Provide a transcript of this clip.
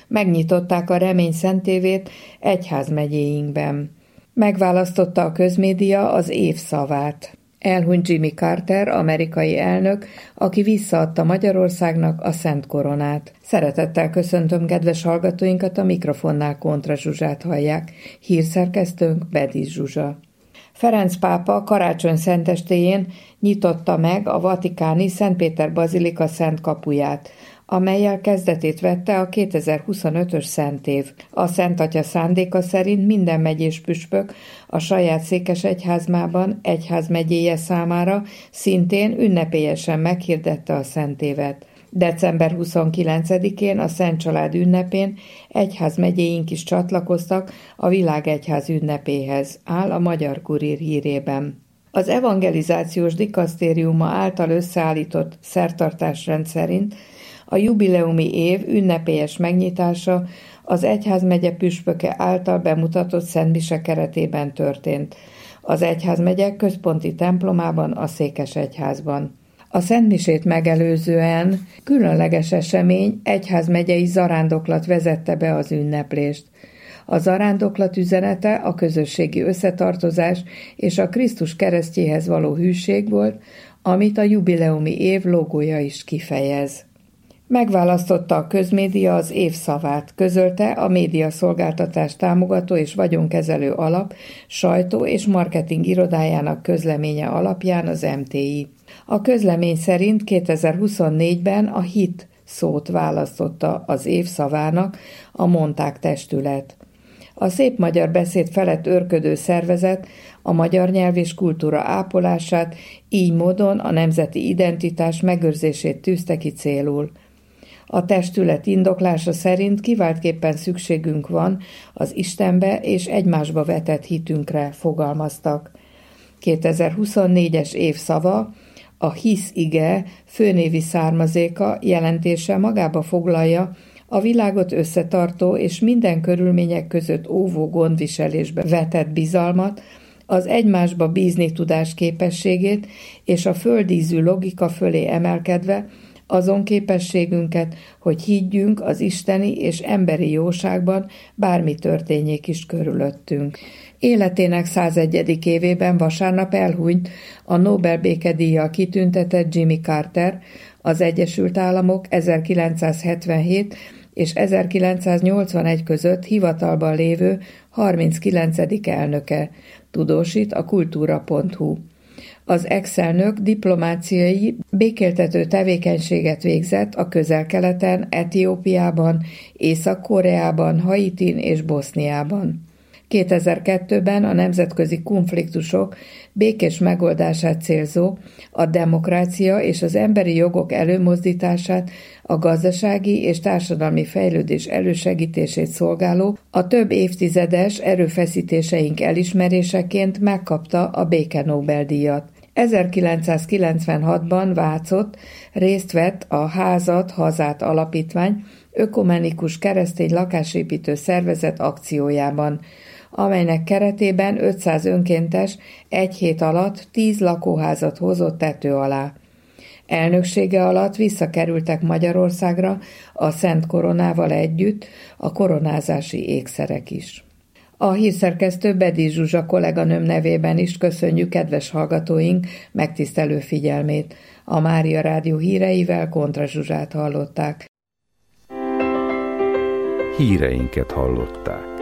megnyitották a Remény Szentévét egyházmegyéinkben. Megválasztotta a közmédia az év szavát. Elhunyt Jimmy Carter, amerikai elnök, aki visszaadta Magyarországnak a Szent Koronát. Szeretettel köszöntöm kedves hallgatóinkat, a mikrofonnál Kontra Zsuzsát hallják. Hírszerkesztőnk Bedis Zsuzsa. Ferenc pápa karácsony szentestéjén nyitotta meg a vatikáni Szent Péter bazilika szent kapuját, amellyel kezdetét vette a 2025-ös szentév. A Szent Atya szándéka szerint minden megyés püspök a saját székesegyházmában, egyházmegyéje számára szintén ünnepélyesen meghirdette a szentévet. December 29-én a Szent Család ünnepén egyházmegyéink is csatlakoztak a világegyház ünnepéhez, áll a Magyar Kurír hírében. Az evangelizációs dikasztériuma által összeállított szertartásrend szerint a jubileumi év ünnepélyes megnyitása az egyházmegye püspöke által bemutatott szentmise keretében történt, az egyházmegyek központi templomában, a székesegyházban. A szentmisét megelőzően különleges esemény, egyházmegyei zarándoklat vezette be az ünneplést. A zarándoklat üzenete a közösségi összetartozás és a Krisztus keresztjéhez való hűség volt, amit a jubileumi év logója is kifejez. Megválasztotta a közmédia az év szavát, közölte a médiaszolgáltatás támogató és vagyonkezelő alap sajtó- és marketing irodájának közleménye alapján az MTI. A közlemény szerint 2024-ben a hit szót választotta az év szavának a Monták testület. A szép magyar beszéd felett őrködő szervezet a magyar nyelv és kultúra ápolását, így módon a nemzeti identitás megőrzését tűzte ki célul. A testület indoklása szerint kiváltképpen szükségünk van az Istenbe és egymásba vetett hitünkre, fogalmaztak. 2024-es év szava, a hisz ige főnévi származéka jelentése magába foglalja a világot összetartó és minden körülmények között óvó gondviselésbe vetett bizalmat, az egymásba bízni tudás képességét és a földízű logika fölé emelkedve azon képességünket, hogy higgyünk az isteni és emberi jóságban, bármi történjék is körülöttünk. Életének 101. évében vasárnap elhunyt a Nobel békedíjjal kitüntetett Jimmy Carter, az Egyesült Államok 1977 és 1981 között hivatalban lévő 39. elnöke, tudósít a kultúra.hu. Az ex-elnök diplomáciai, békéltető tevékenységet végzett a Közel-Keleten, Etiópiában, Észak-Koreában, Haitin és Boszniában. 2002-ben a nemzetközi konfliktusok békés megoldását célzó, a demokrácia és az emberi jogok előmozdítását, a gazdasági és társadalmi fejlődés elősegítését szolgáló, a több évtizedes erőfeszítéseink elismeréseként megkapta a béke Nobel-díjat. 1996-ban Vácott részt vett a Házat, Hazát alapítvány ökumenikus keresztény lakásépítő szervezet akciójában, amelynek keretében 500 önkéntes egy hét alatt 10 lakóházat hozott tető alá. Elnöksége alatt visszakerültek Magyarországra a Szent Koronával együtt a koronázási ékszerek is. A hírszerkesztő Bedis Zsuzsa kolléganőm nevében is köszönjük kedves hallgatóink megtisztelő figyelmét. A Mária Rádió híreivel Kontra Zsuzsát hallották. Híreinket hallották.